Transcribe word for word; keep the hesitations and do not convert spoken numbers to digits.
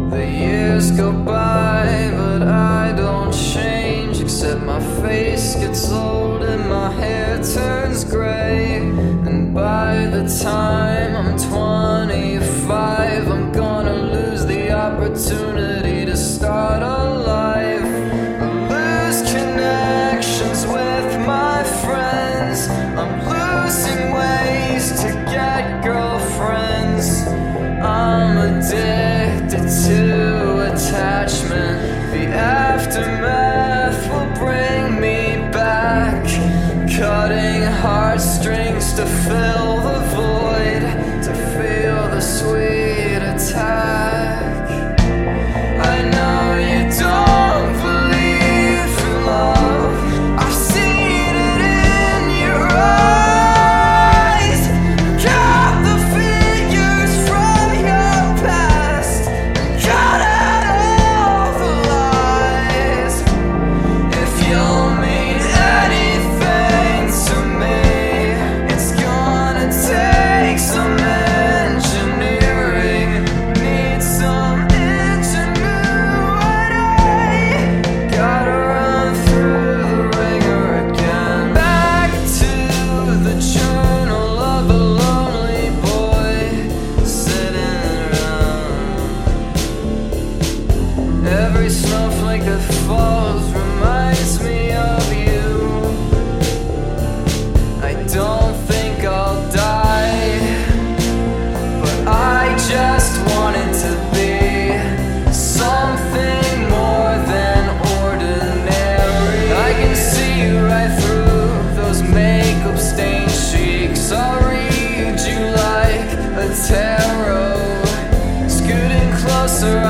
The years go by, but I don't change, except my face gets old and my hair turns gray. And by the time I'm twenty-five, I'm gonna lose the opportunity to start a life. Lose connections with my friends. I'm losing ways to get girlfriends. I'm addicted to attachment. The aftermath will bring me back, cutting heartstrings to fill the void, to feel the sweet attack. I know you don't believe in love. I've seen it in your eyes. Cut the figures from your past and cut out all the lies. If you'll mean anything to me, it's gonna take some engineering. Need some ingenuity. Gotta run through the ringer again. Back to the journal of a lonely boy sitting around. Every snowflake that falls reminds me of you. I don't think I'll die, but I just wanted to be something more than ordinary. I can see you right through those makeup stained cheeks. I'll read you like a tarot. Scooting closer,